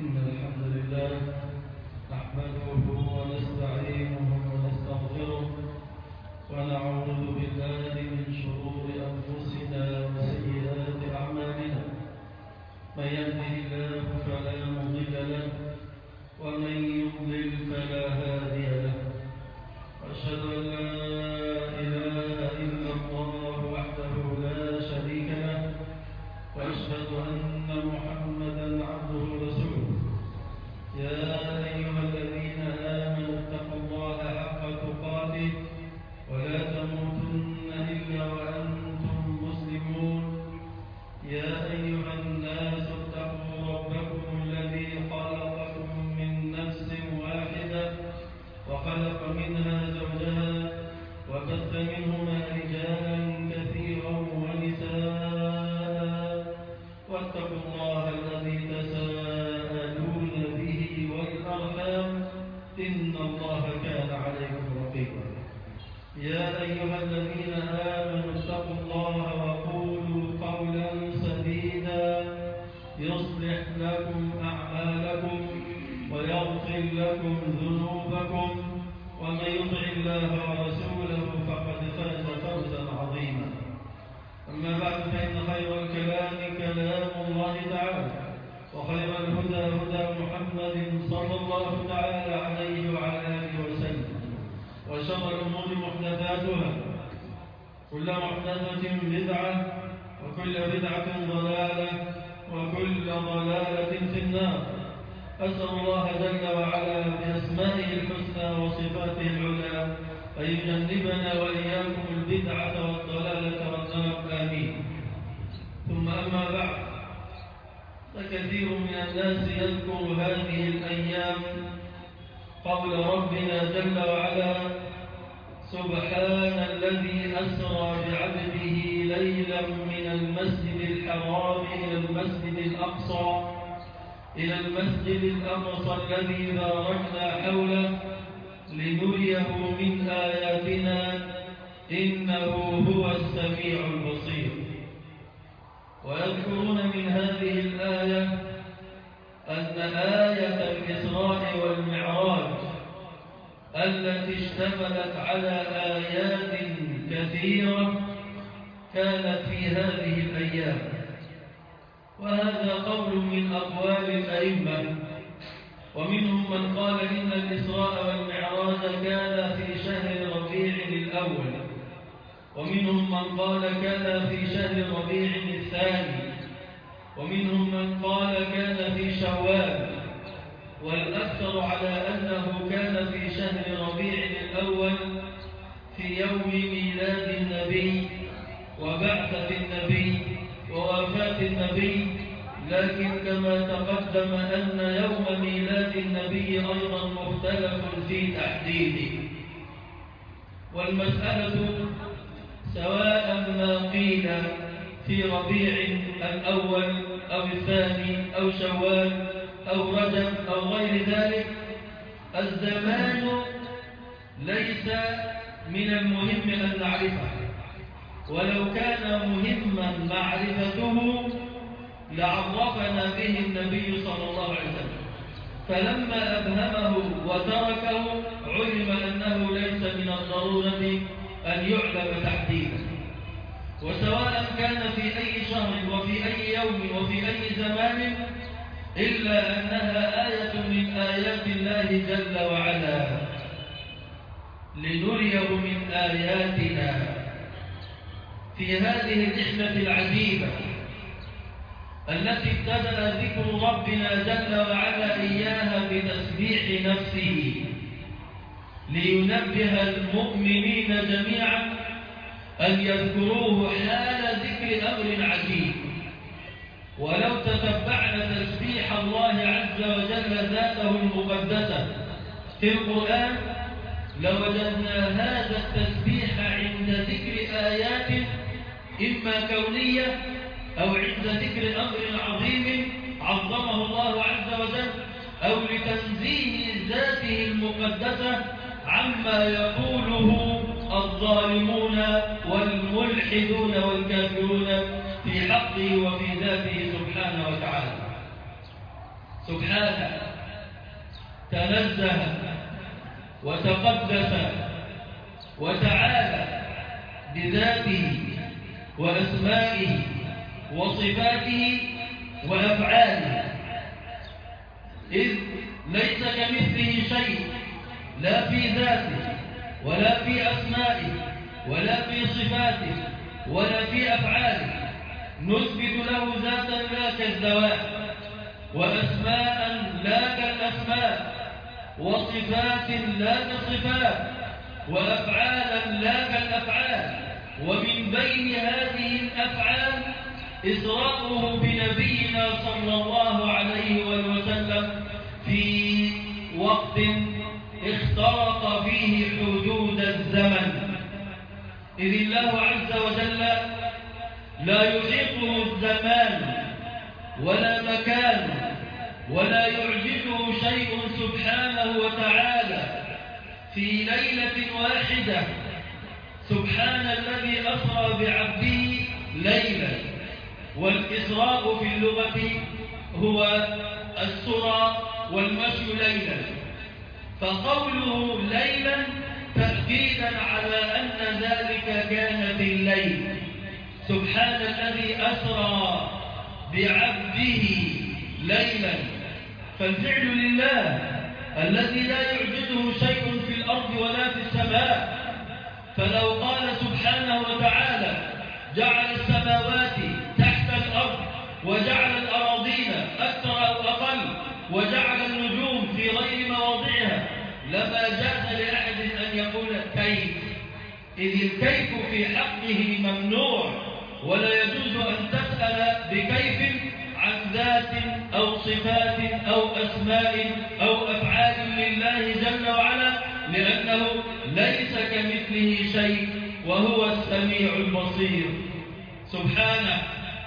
إن الحمد لله نحمده ونستعينه ونستغفره ونعوذ بالله من شرور أنفسنا وسيئات أعمالنا. من يهده الله فلا مضل له ومن يضلل فلا هادي له. وأشهد أن لا إله إلا الله وحده لا شريك له وأشهد أن محمدا عبده ورسوله. يا أيها الذين آمنوا اتقوا الله حق تقاته ولا تموتن إلا وأنتم مسلمون. يا أيها الناس اتقوا ربكم الذي خلقكم من نفس واحدة وخلق منها زوجها وبث منهما رجالا كثيرا ونساء واتقوا الله الذي تساءلون به والأرحام إن الله كان عليكم رقيبا. يا أيها الذين آمنوا اتقوا الله وقولوا قولا سديدا يصلح لكم أعمالكم ويغفر لكم ذنوبكم ومن يطع الله ورسوله فقد فاز فوزا عظيما. أما بعد فإن خير الكلام كلام الله تعالى وخير الهدى هدى محمد صلى الله تعالى عليه وعلى آله وسلم وشر الأمور محدثاتها كل محدثة بدعة وكل بدعة ضلالة وكل ضلالة في النار. أسأل الله جل وعلا بأسمائه الحسنى وصفاته العلى أن يجنبنا وإياكم البدعة والضلالة والنار آمين. ثم أما بعد، فكثير من الناس يذكر هذه الأيام قول ربنا جل وعلا: سبحان الذي أسرى بعبده ليلا من المسجد الحرام إلى المسجد الأقصى الذي باركنا حوله لنريه من آياتنا إنه هو السميع البصير. ويذكرون من هذه الآية أن آية الإسراء والمعراج التي اشتملت على آيات كثيرة كانت في هذه الأيام. وهذا قول من أقوال الأئمة، ومنهم من قال إن الإسراء والمعراج كان في شهر ربيع الأول، ومنهم من قال كان في شهر ربيع الثاني، ومنهم من قال كان في شوال، والأكثر على أنه كان في شهر ربيع الأول في يوم ميلاد النبي وبعثة النبي ووفاة النبي. لكن كما تقدم أن يوم ميلاد النبي أيضا مختلف في تحديده. والمسألة سواء ما قيل في ربيع الأول أو الثاني أو شوال أو رجب أو غير ذلك، الزمان ليس من المهم أن نعرفه، ولو كان مهما معرفته لعرفنا به النبي صلى الله عليه وسلم، فلما أبهمه وتركه علم أنه ليس من الضرورة أن يعلم تحديدا. وسواء كان في أي شهر وفي أي يوم وفي أي زمان، إلا أنها آية من آيات الله جل وعلا لنريه من آياتنا في هذه الرحلة العجيبة التي ابتدأ ذكر ربنا جل وعلا إياها بتسبيح نفسه لينبه المؤمنين جميعا أن يذكروه حال ذكر أمر عجيب. ولو تتبعنا تسبيح الله عز وجل ذاته المقدسة في القرآن لوجدنا هذا التسبيح عند ذكر آيات إما كونية أو عند ذكر أمر عظيم عظمه الله عز وجل، أو لتنزيه ذاته المقدسة عما يقوله الظالمون والملحدون والكافرون في حقه وفي ذاته سبحانه وتعالى. سبحانه تنزه وتقدس وتعالى بذاته وأسمائه وصفاته وأفعاله، إذ ليس كمثله شيء، لا في ذاته ولا في أسمائه ولا في صفاته ولا في أفعاله. نثبت له ذاتا لا كالذوات، وأسماء لا كالأسماء، وصفات لا كالصفات، وأفعالا لا كالأفعال. ومن بين هذه الأفعال إسراؤه بنبينا صلى الله عليه وسلم في وقت اخترق فيه حدود الزمن، إذ الله عز وجل لا يحيطه الزمان ولا مكان ولا يعجزه شيء سبحانه وتعالى. في ليلة واحدة سبحان الذي أسرى بعبده ليلا، والإسراء في اللغة هو السرى والمشي ليلا، فقوله ليلا تأكيدا على أن ذلك كان بالليل. سبحان الذي أسرى بعبده ليلا، فالفعل لله الذي لا يعجزه شيء في الأرض ولا في السماء. فلو قال سبحانه وتعالى جعل السماوات تحت الأرض وجعل الأراضين أكثر أو أقل وجعل النجوم في غير مواضعها، لما جاز لأحد أن يقول كيف، إذ الكيف في حقه ممنوع، ولا يجوز أن تسأل بكيف عن ذات أو صفات أو أسماء أو أفعال لله جل وعلا، لأنه ليس كمثله شيء وهو السميع البصير. سبحانه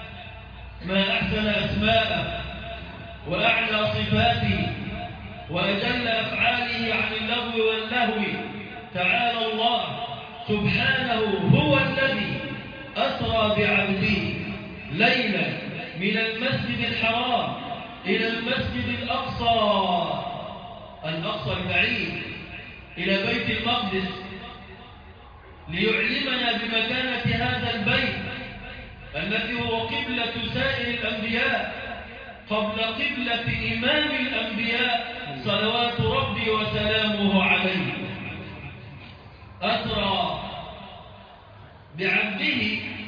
ما أحسن أسماءه وأعلى صفاته وأجل أفعاله عن اللغو واللهو. تعالى الله سبحانه هو الذي أسرى بعبده ليلا من المسجد الحرام إلى المسجد الأقصى البعيد، إلى بيت المقدس، ليعلمنا بمكانة هذا البيت الذي هو قبلة سائر الأنبياء قبل قبلة إمام الأنبياء صلوات ربي وسلامه عليه. أسرى بعبده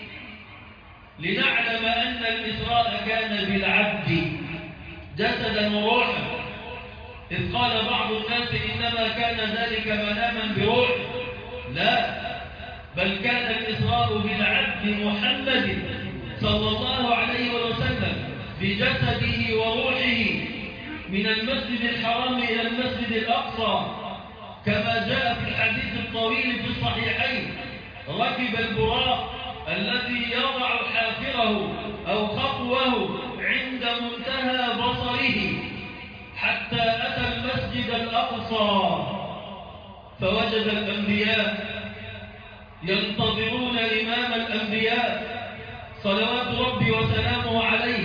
لنعلم أن الإسراء كان بالعبد جسدا وروحا، إذ قال بعض الناس إنما كان ذلك مناما بروح، لا، بل كان الإسراء بالعبد محمد صلى الله عليه وسلم بجسده وروحه من المسجد الحرام إلى المسجد الأقصى، كما جاء في الحديث الطويل في الصحيحين: ركب البراق الذي يضع حافره أو خطوه عند منتهى بصره حتى أتى المسجد الأقصى، فوجد الأنبياء ينتظرون إمام الأنبياء صلوات ربي وسلامه عليه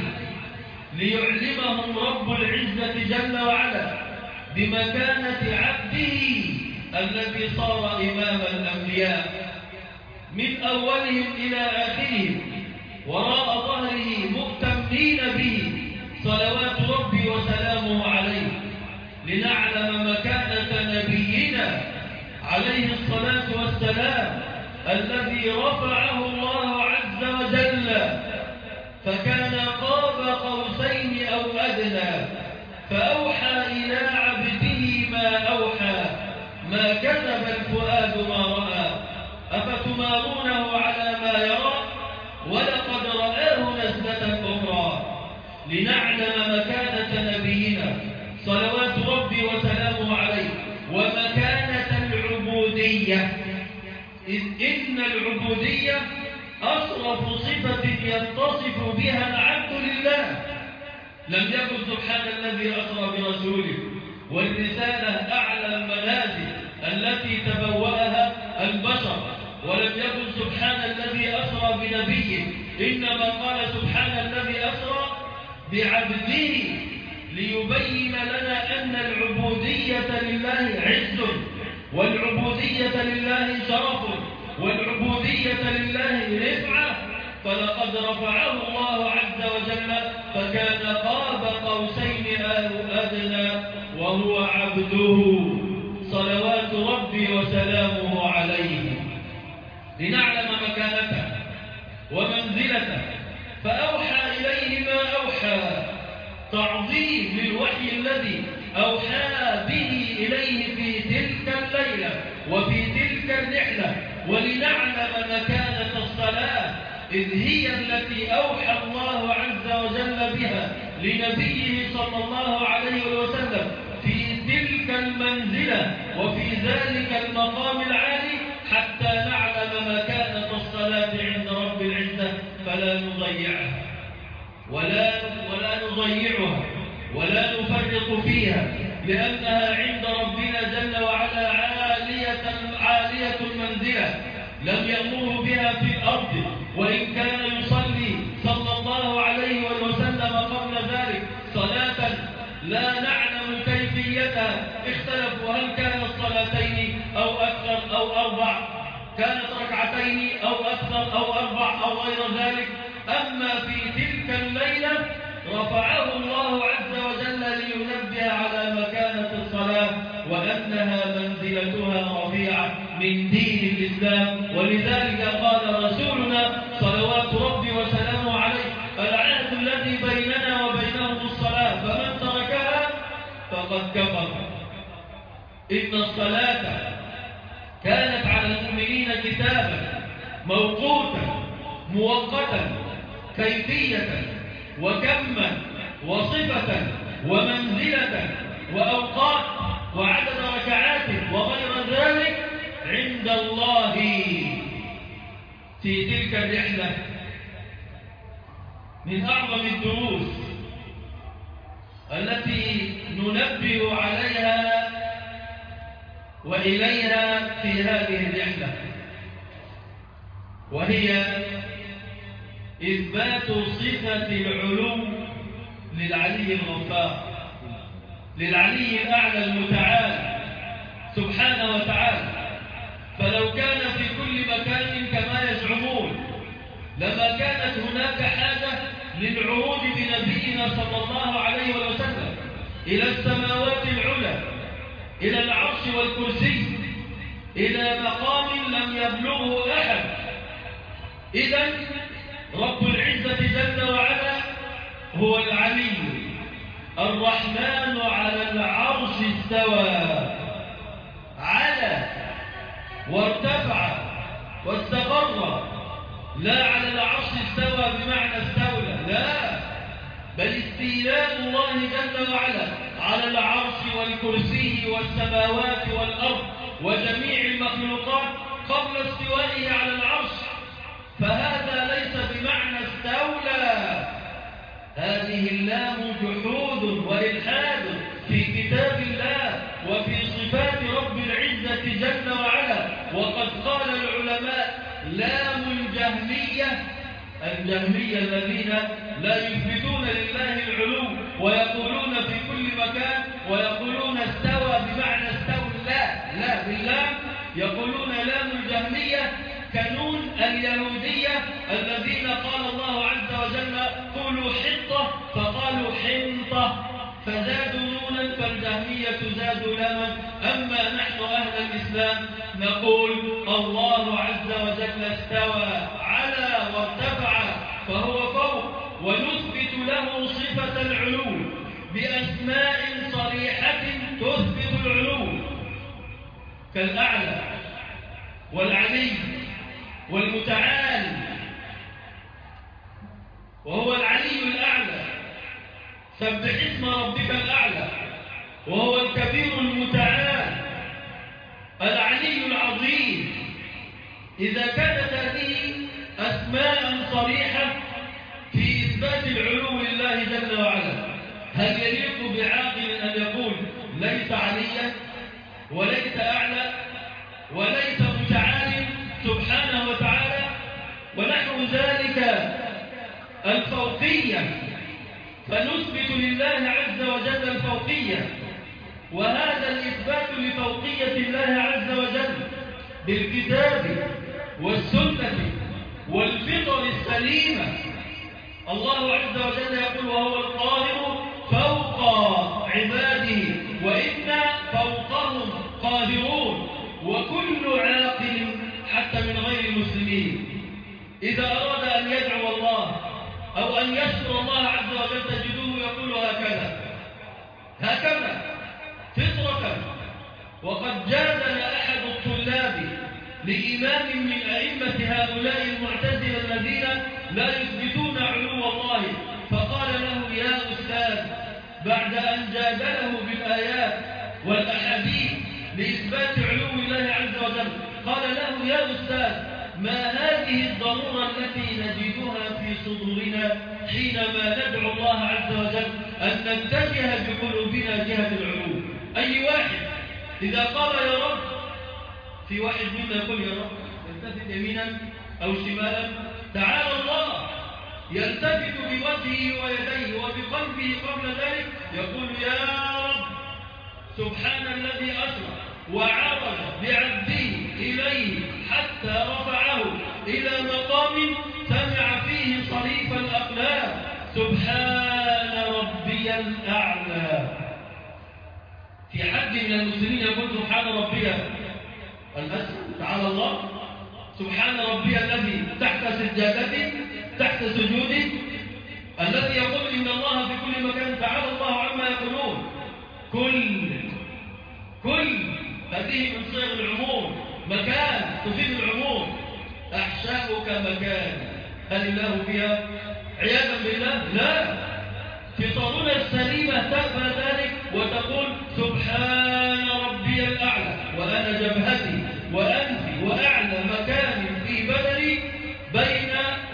ليعلمهم رب العزة جل وعلا بمكانة عبده الذي صار إمام الأنبياء من أولهم إلى آخرهم، وراء ظهره مؤتمين به صلوات ربي وسلامه عليه، لنعلم مكانة نبينا عليه الصلاة والسلام الذي رفعه الله عز وجل، فكان قاب قوسين أو أدنى، فأوحى إلى عبده ما أوحى، ما كذب الفؤاد ما رأى، أفتمارونه على ما يرى، ولقد رآه نزلة أخرى، لنعلم مكانة نبينا صلوات ربي وسلامه عليه ومكانة العبودية، إذ إن العبودية أشرف صفة يتصف بها العبد لله. لم يكن سبحان الذي أسرى برسوله، والرسالة أعلى المنازل التي تبوأها البشر، ولم يكن سبحان الذي أسرى بنبيه، إنما قال سبحان الذي أسرى بعبده ليبين لنا أن العبودية لله عز، والعبودية لله شرف، والعبودية لله رفعة. فلقد رفعه الله عز وجل فكان قاب قوسين أو أدنى وهو عبده صلوات ربي وسلامه عليه، لنعلم مكانته ومنزلته. فأوحى إليه ما أوحى، تعظيم للوحي الذي أوحى به إليه في تلك الليلة وفي تلك الرحلة، ولنعلم مكانة الصلاة، إذ هي التي أوحى الله عز وجل بها لنبيه صلى الله عليه وسلم في تلك المنزلة وفي ذلك المقام العالي، حتى نعلم مكانة الصلاة عند رب العزة فلا نضيعها ولا نضيعها ولا نفرط فيها، لأنها عند ربنا جل وعلا عالية المنزلة، لم يأمره بها في الأرض، وإن كان يصلي صلى الله عليه وسلم قبل ذلك صلاة لا نعلم كيفيتها، اختلفوا هل كانت صلاتين أو أكثر أو أربع، كانت ركعتين أو أكثر أو أربع أو غير ذلك. أما في تلك الليلة رفعه الله عز وجل لينبه على مكانة الصلاة وأنها منزلتها رفيعة من دين الإسلام. ولذلك قال رسولنا صلوات ربي وسلامه عليه: العهد الذي بيننا وبينهم الصلاة، فمن تركها فقد كفر. إن الصلاة كانت على المؤمنين كتابا موقوتا مؤقتا، كيفية وكما وصفة ومنزلة وأوقات وعدد ركعات وغير ذلك عند الله. في تلك الرحلة من أعظم الدروس التي ننبه عليها وإليها في هذه الرحلة، وهي إثبات صفة العلو للعلي الغفار، للعلي الأعلى المتعال سبحانه وتعالى. فلو كان في كل مكان كما يزعمون لما كانت هناك حاجة للعروج بنبينا صلى الله عليه وسلم إلى السماوات العلى، إلى العرش والكرسي، إلى مقام لم يبلغه أحد. إذن رب العزة جل وعلا هو العلي الرحمن، على العرش استوى، على وارتفع واستقر، لا على العرش استوى بمعنى استولى، لا، بل استيلاء الله جل وعلا على العرش والكرسي والسماوات والأرض وجميع المخلوقات قبل استوائه على العرش. فهذا ليس بمعنى استولى، هذه اللام جحود وإلحاد في كتاب الله وفي صفات رب العزة جل وعلا. وقد قال العلماء: لام الجهمية الذين لا يثبتون لله العلو ويقولون في كل مكان ويقولون استوى بمعنى استولى، لا، بالله يقولون لام الجهمية كنون اليهودية الذين قال الله عز وجل: قولوا حطة فقالوا حنطة، فزادوا نونا، فالجهمية زادوا لاما. أما نحن أهل الإسلام نقول: الله عز وجل استوى على وارتفع فهو فوق، ونثبت له صفة العلو بأسماء صريحة تثبت العلو، كالأعلى والعلي والمتعال، وهو العلي الأعلى. سبح اسم ربك الأعلى، وهو الكبير المتعال العلي العظيم. إذا كانت هذه أسماء صريحة في إثبات العلو لله جل وعلا، هل يليق بعاقل أن يقول ليس عليا وليس أعلى وليس متعال سبحانه وتعالى؟ ونحو ذلك الفوقية فنثبت لله عز وجل الفوقية، وهذا الإثبات لفوقية الله عز وجل بالكتاب والسنة والفطر السليمة. الله عز وجل يقول: وهو القاهر فوق عباده وإنا فوقهم قاهرون. وكل عاقل حتى من غير المسلمين إذا أراد أن يدعو الله أو أن يشكر الله عز وجل تجدوه يقول هكذا فطرة. وقد جادل أحد الطلاب لإمام من أئمة هؤلاء المعتزلة الذين لا يثبتون علو الله، فقال له: يا أستاذ، بعد أن جادله بالآيات والأحاديث لإثبات علو الله عز وجل، قال له: يا أستاذ، ما هذه الضرورة التي نجدها في صدورنا حينما ندعو الله عز وجل أن نتجه بقلوبنا جهة العلو؟ أي واحد إذا قال يا رب، في واحد منا يقول يا رب يلتفت يمينا أو شمالا، تعالى الله يلتفت بوجهه ويديه وبقلبه قبل ذلك يقول: يا رب سبحان الذي أسرى وعرج بعبده إليه حتى رفعه إلى مقام سمع فيه صريف الأقلام، سبحان ربي الأعلى. في حد من المسلمين يقول سبحان ربي الأسرى، تعالى الله، سبحان ربي الذي تحت سجادته تحت سجوده، الذي يقول إن الله في كل مكان، تعالى الله عما يقولون. كل هذه من صيغ العموم، مكان تفيد العموم. أحشاؤك مكان، هل الله فيها عياذا بالله؟ لا. فطرنا السليمة تقبل ذلك وتقول سبحان ربي الأعلى، وأنا جبهتي وأنفي وأعلى مكان في بدني بين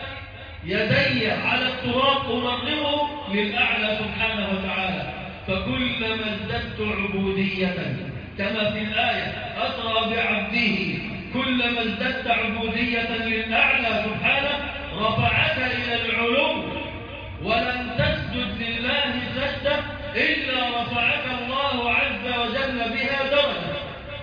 يدي على التراب أمرغه للأعلى سبحانه وتعالى. فكلما ازددت عبودية كما في الآية أسرى بعبده، كلما ازددت عبودية للأعلى سبحانه رفعك إلى العلو، ولن تسجد لله سجدة إلا رفعك الله عز وجل بها درجة.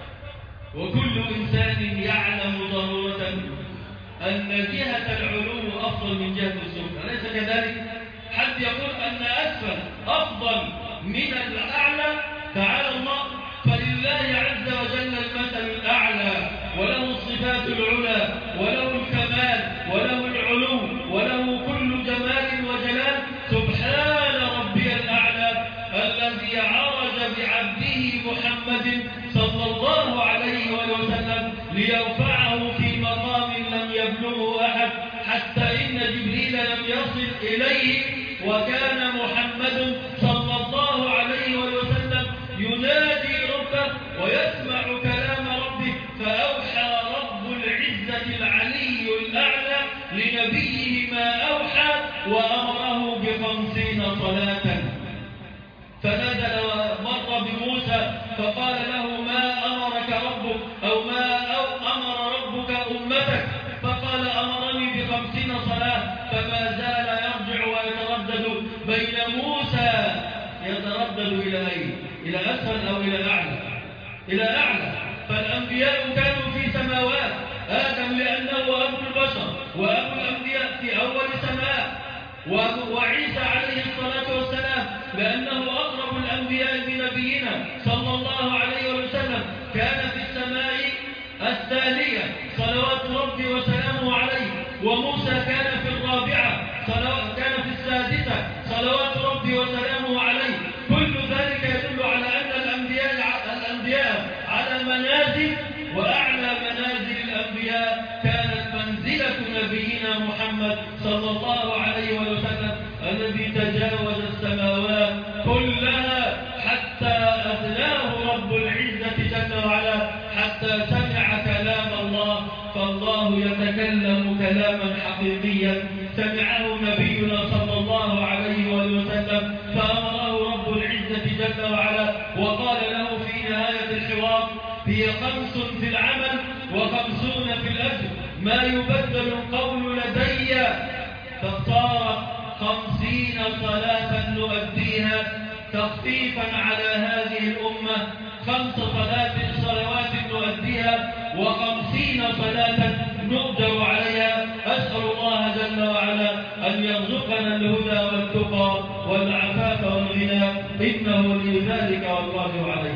وكل إنسان يعلم ضرورة أن جهة العلو أفضل من جهة السفل، أليس كذلك؟ حد يقول أن أسفل أفضل من الأعلى، تعالى الله، فلله عز وجل المثل الأعلى، وله الصفات العلى، وله الكمال، وله العلو، وله كل جمال وجلال. سبحان ربي الأعلى الذي عرج بعبده محمد صلى الله عليه وسلم ليرفعه في مقام لم يبلغه أحد، حتى إن جبريل لم يصل إليه، وكان محمد صلى الله عليه وسلم ينادي ربه ويسمع كلام ربه، فأوحى رب العزة العلي الأعلى لنبيه ما أوحى وأمره ب50 صلاة. فنزل ومر بموسى فقال له: ما أمرك ربك أو ما أمر ربك أمتك؟ فقال: أمرني ب50 صلاة. فما زال يرجع ويتردد بين موسى، يتردد إلى أين؟ إلى أسفل أو إلى أعلى؟ إلى أعلى. فالأنبياء كانوا في سماوات، آدم لأنه أبو البشر وأبو الأنبياء في أول سماء، وعيسى عليه الصلاة والسلام لأنه أقرب الأنبياء بنبينا صلى الله عليه وسلم كان في السماء الثانية صلوات ربي وسلامه عليه، وموسى كان في الرابعة كان في السادسة صلوات ربي وسلامه عليه. كل ذلك يدل على أن الأنبياء على منازل، وأعلى منازل الأنبياء كانت منزلة نبينا محمد صلى الله عليه وسلم الذي تجاوز السماوات كلها حتى أدناه رب العزة جل وعلا، حتى سمع كلام الله. فالله يتكلم كلاما حقيقيا سمعه نبينا صلى الله عليه وسلم، فأمره رب العزة جل وعلا وقال له في نهاية الحوار: هي 5 في العمل و50 في الأجر، ما يبدل القول لدي. فاختار 50 صلاة نؤديها تخفيفا على هذه الأمة، 5 صلوات نؤديها و50 صلاة نؤجر عليها. أسأل الله جل وعلا أن يرزقنا الهدى والتقى والعفاف والغنى، إنه ولي ذلك والقادر عليه.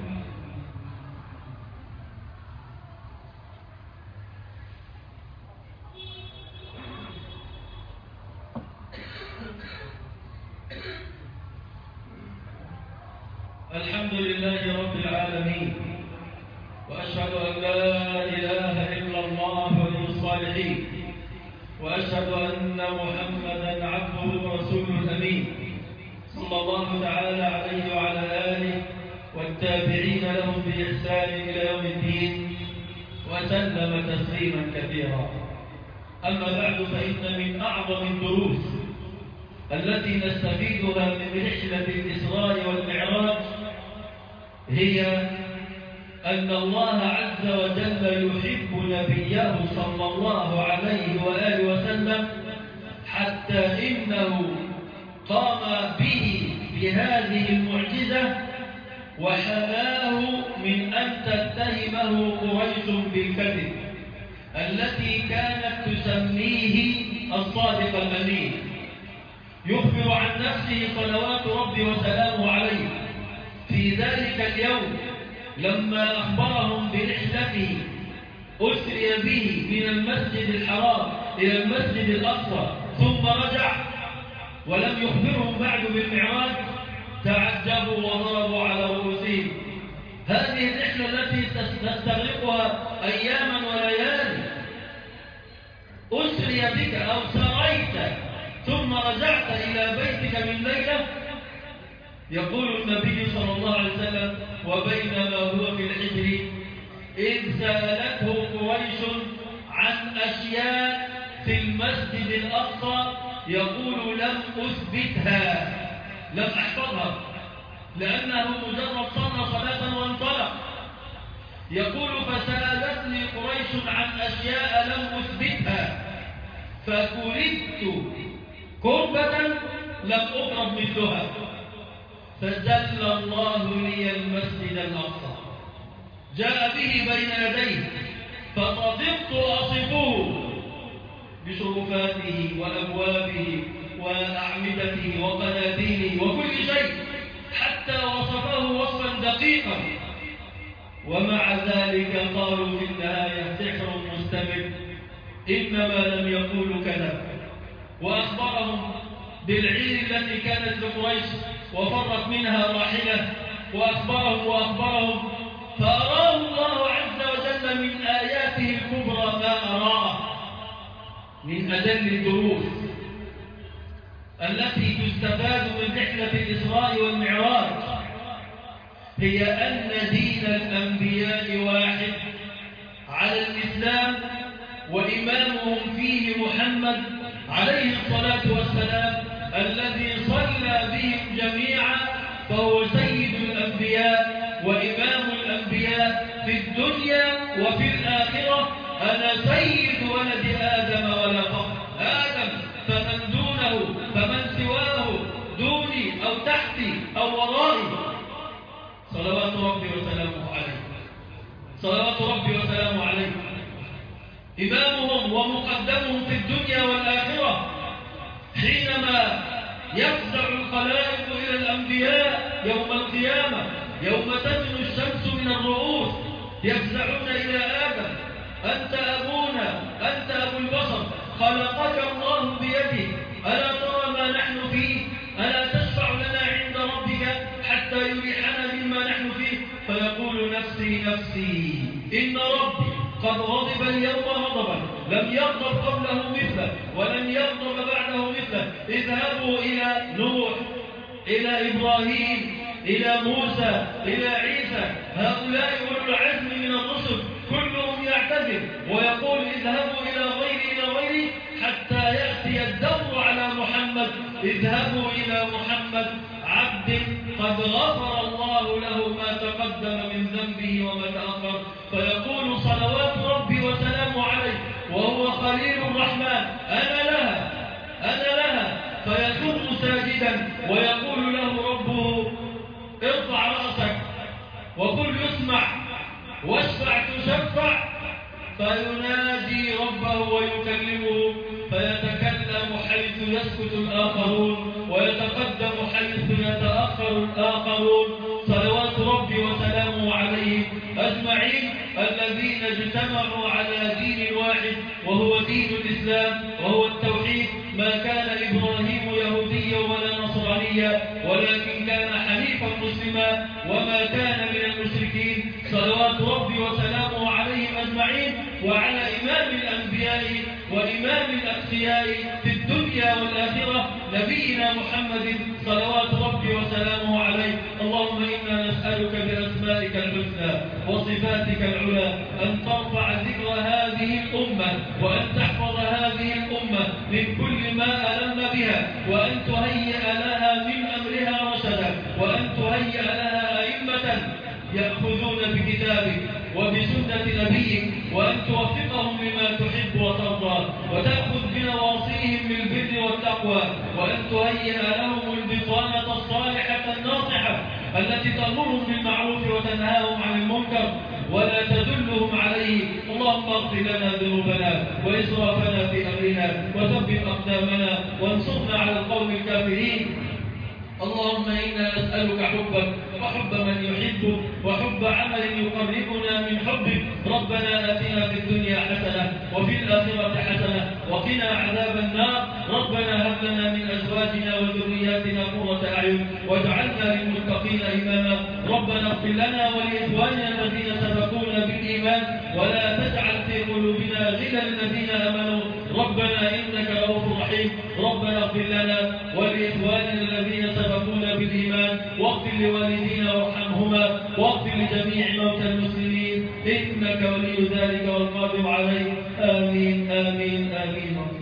الحمد لله رب العالمين، وأشهد أن لا إله إلا الله ولي الصالحين، وأشهد أن محمدا عبده ورسوله الأمين، صلى الله تعالى عليه وعلى آله والتابعين لهم بإحسان إلى يوم الدين، وسلم تسليما كثيرا. أما بعد، فإن من أعظم الدروس التي نستفيدها من رحلة الإسراء والمعراج هي أن الله عز وجل يحب نبيه صلى الله عليه وآله وسلم، حتى إنه قام به بهذه المعجزة وحماه من أن تتهمه قريش بالكذب التي كانت تسميه الصادق الأمين. يخبر عن نفسه صلوات ربي وسلامه عليه في ذلك اليوم لما أخبرهم برحلته أسري به من المسجد الحرام إلى المسجد الأقصى ثم رجع، ولم يخبرهم بعد بالمعراج. تعجبوا وضربوا على رؤوسهم. هذه الرحلة التي تستغرقها أياما وليالي، أسري بك أو سريت ثم رجعت إلى بيتك من ليلة. يقول النبي صلى الله عليه وسلم: وبينما هو في الحجر إذ سألته قريش عن أشياء في المسجد الأقصى يقول لم أثبتها، لم أحفظها، لأنه مجرد صلى صلاة وانطلق. يقول: فسألتني قريش عن أشياء لم أثبتها فكردت كربة لم أقرب مثلها، فجل الله لي المسجد الأقصى، جاء به بين يديه فطفقت أصفه بشرفاته وأبوابه وأعمدته وقناديله وكل شيء، حتى وصفه وصفا دقيقا. ومع ذلك قالوا في النهاية: سحر مستمر، إنما لم يقولوا كذا. وأخبرهم بالعير التي كانت لقريش وفرت منها راحلة، وأخبرهم فأراه الله عز وجل من آياته الكبرى ما أراه. من أجل الدروس التي تستفاد من رحلة الإسراء والمعراج هي أن دين الأنبياء واحد على الإسلام، وإمامهم فيه محمد عليه الصلاة والسلام الذي صلى بهم جميعا، فهو سيد الأنبياء وإمام الأنبياء في الدنيا وفي الآخرة. أنا سيد ولد آدم ولا فخر، آدم فمن دونه فمن سواه دوني أو تحتي أو ورائي، صلوات ربي وسلامه عليه، صلوات ربي وسلامه عليه. إمامهم ومقدمهم في الدنيا والآخرة. حينما يفزع الخلائق إلى الأنبياء يوم القيامة، يوم تدنو الشمس من الرؤوس، يفزعون إلى آدم: أنت أبونا، أنت أبو البشر، خلقك الله بيده، ألا ترى ما نحن فيه؟ ألا تشفع لنا عند ربك حتى يريحنا مما نحن فيه؟ فيقول: نفسي نفسي، إن ربي قد غضب اليوم غضبا لم يغضب قبله مثله ولن يغضب بعده مثله. اذهبوا إلى نوح، إلى إبراهيم، إلى موسى، إلى عيسى، هؤلاء أولو العزم من الرسل، كلهم يعتذر ويقول: اذهبوا إلى غيري حتى يأتي الدور على محمد. اذهبوا إلى محمد عبد قد غفر الله له ما تقدم من ذنبه وما تأخر. فيقول صلوات ربي وسلامه عليه وهو خليل الرحمن: أنا لها، أنا لها. يشفع فينادي ربه ويكلمه، فيتكلم حيث يسكت الآخرون ويتقدم حيث يتأخر الآخرون. صلوات ربي وسلامه عليهم أجمعين الذين اجتمعوا على دين واحد وهو دين الإسلام وهو التوحيد. ما كان إبراهيم يهوديا ولا نصرانيا ولكن كان حنيفا مسلما وما كان من المشركين. صلوات ربي وسلامه عليهم أجمعين وعلى إمام الأنبياء وإمام الأتقياء في الدنيا والآخرة نبينا محمد صلوات ربي وسلامه عليه. اللهم إنا نسألك بأسمائك الحسنى وصفاتك العلى أن ترفع ذكر هذه الأمة وأن تحفظ هذه الأمة من كل ما ألم بها، وأن تهيئ لها من أمرها رشدا، وأن تهيئ لها أئمة يأخذون بكتابك وبسنة نبيك، وأن توفقهم لما تحب وترضى، وتأخذ بنواصيهم بالبر والتقوى، وأن تهيئ لهم البطانة الصالحة الناصحة التي تأمرهم بالمعروف وتنهاهم عن المنكر ولا تدلهم عليه. اللهم اغفر لنا ذنوبنا وإسرافنا في أمرنا وثبت أقدامنا وانصرنا على القوم الكافرين. اللهم إنا نسألك حبك وحب من يحبك وحب عمل يقربنا من حبك. ربنا آتنا في الدنيا حسنة وفي الآخرة حسنة وقنا عذاب النار. ربنا هب لنا من أزواجنا وذرياتنا قرة أعين واجعلنا للمتقين إماما. ربنا اغفر لنا ولإخواننا الذين سبقونا بالإيمان ولا تجعل في قلوبنا غلا للذين آمنوا ربنا إنك رؤوف رحيم. ربنا اغفر لنا ولإخواننا الذين سبقونا بالإيمان واغفر لوالدينا وارحمهما واغفر لجميع موتى المسلمين إنك ولي ذلك والقادر عليه. آمين آمين آمين.